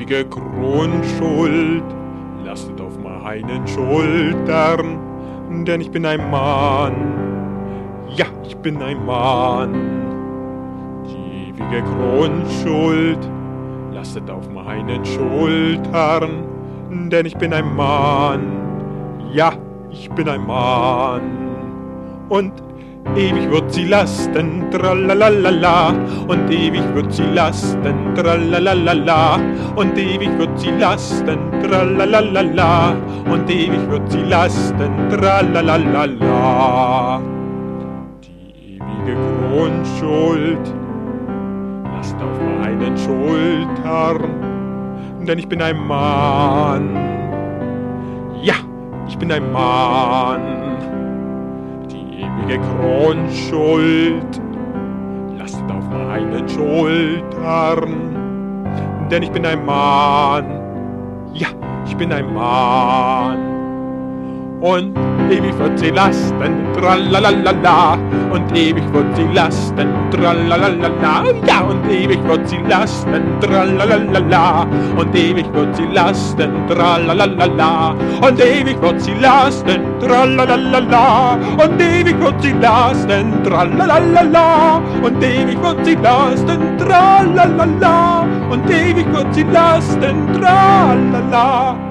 ewige Grundschuld lastet auf meinen Schultern, denn ich bin ein Mann, ja, ich bin ein Mann. Die ewige Grundschuld lastet auf meinen Schultern, denn ich bin ein Mann, ja, ich bin ein Mann. Und ewig wird sie lasten, tralalala, und ewig wird sie lasten, tralalala, und ewig wird sie lasten, tralalala, und ewig wird sie lasten, tralalala. Die ewige Grundschuld lasst auf meinen Schultern, denn ich bin ein Mann, ja, ich bin ein Mann. Die Grundschuld lastet auf meinen Schultern, denn ich bin ein Mann, ja, ich bin ein Mann. Und ewig wird sie lasten, tralalala, und ewig wird sie lasten, tralalala, ja, und ewig wird sie lasten, tralalala, und ewig wird sie lasten, tralalala, und ewig wird sie lasten, tralalala, und ewig wird sie lasten, tralalala, und ewig wird sie lasten, tralalala, und ewig wird sie lasten, tralala.